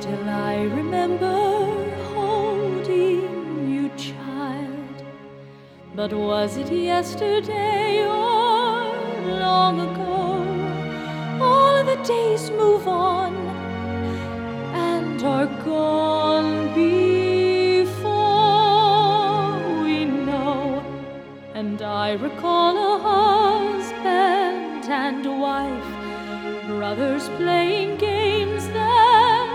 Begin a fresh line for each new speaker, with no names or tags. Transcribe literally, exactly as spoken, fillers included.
Still I remember holding you, child. But was it yesterday or long ago? All the days move on and are gone before we know. And I recall a husband and wife, brothers playing games that